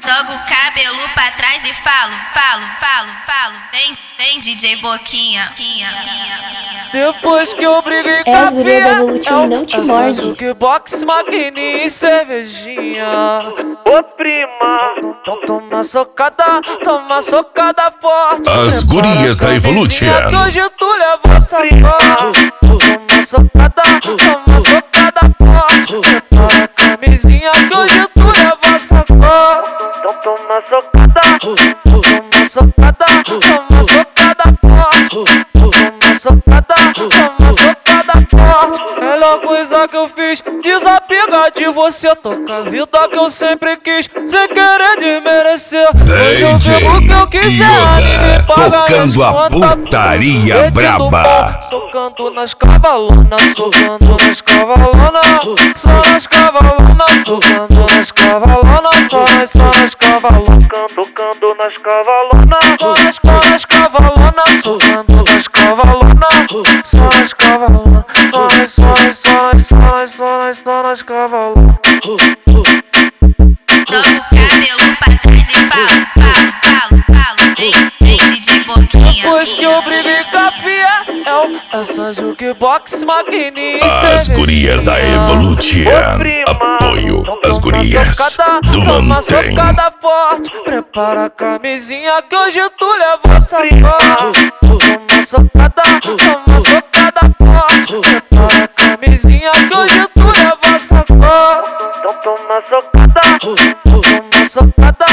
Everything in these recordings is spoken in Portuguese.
Jogo o cabelo pra trás e falo. Vem DJ Boquinha. Depois que eu briguei com As a gurias da Fia, Evolution não te morde. Jukebox, maquininha e cervejinha. Ô prima, toma socada forte. As gurias da Evolution. Que hoje tu leva sacode. Toma socada forte. Prepara a camisinha que hoje tu leva sacode. Então toma socada forte. Toma socada forte. Melhor coisa que eu fiz, desapegar de você. Toca a vida que eu sempre quis, sem querer desmerecer. Hoje eu bebo o que eu quiser, ninguém paga tocando minhas a contas. putaria braba. Tocando nas cavalonas, tocando nas cavalonas. Só nas cavalonas, tocando nas cavalonas. Só nas cavalonas, tocando nas cavalonas. Só nas cavalonas, tocando nas cavalonas. Só nas cavalonas, só nas cavalonas. Jogo o cabelo pra trás e falo. Vem DJ Boquinha. Depois que eu briguei com a Fia, essa Jukebox, maquininha e As gurias da Evolution. Apoio as gurias do Mantém. Socada forte, prepara a camisinha que hoje tu leva sacode. Toma socada forte, prepara a camisinha que hoje tu leva sacode. Então toma socada forte. Toma socada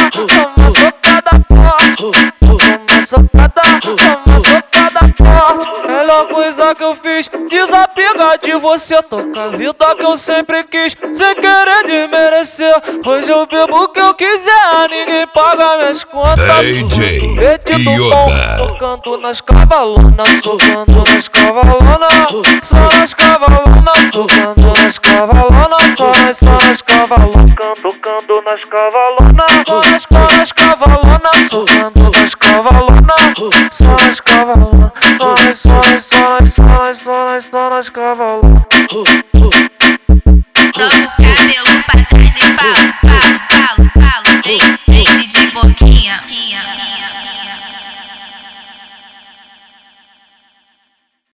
forte. Melhor coisa que eu fiz, desapegar de você. Toca a vida que eu sempre quis, sem querer desmerecer. Hoje eu bebo o que eu quiser, ninguém paga minhas contas. DJ Yoda. Tocando nas cavalonas, tocando nas cavalonas. Só nas cavalonas, tocando nas cavalonas. Só nas cavalonas, tocando nas cavalonas. Só nas cavalonas, tocando nas cavalonas. Só nas cavalonas, só nas cavalonas.